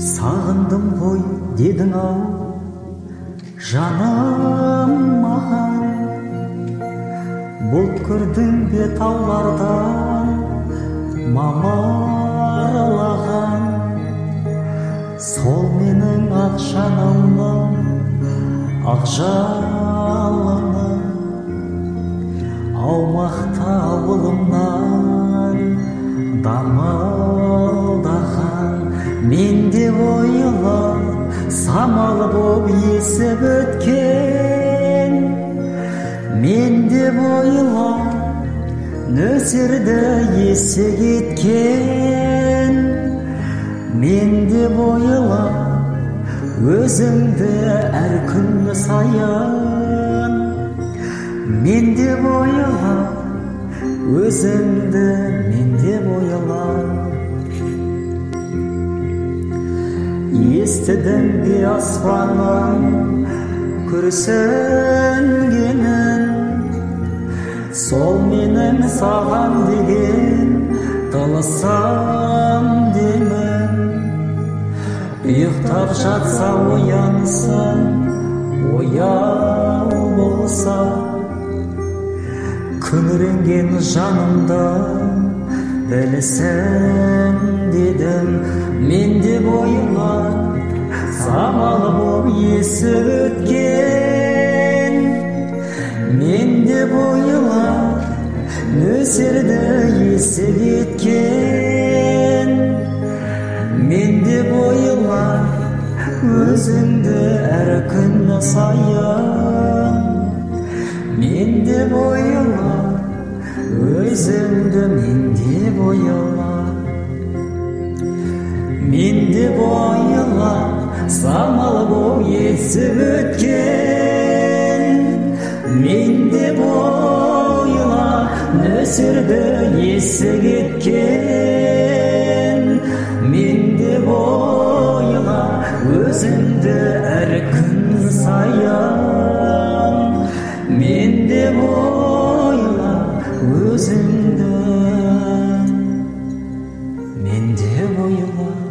Сағындым ғой дедің ау жаным маған, бұлт көрдің бе таулардан мамырлаған. Сол менің ақ жанымның ақ жалыны, аумақта ауылымнан дамылдаған. Менде ойлы самал боп есіп өткен, менде ойлы нөсерді есі кеткен. Менде ойлы өзіңді әр күн сайын, менде ойлы өзіңді, менде ойлы. Естідің бе аспанның күрсінгенін, сол менің саған деген тылсым демін. Ұйықтап жатса оянсын, ояу болса, күңіренген жанымда білсін дедім. Менде ойлы самал боп есіп өткен, менде ойлы нөсерді есі кеткен. Менде ойлы өзіңді әр күн сайын, менде ойлы өзіңді, менде ойлы. Менде ойлы самал боп есіп өткен, менде ойлы нөсерді есі кеткен. Менде ойлы өзіңді әр күн сайын, менде ойлы өзіңді, менде ойлы.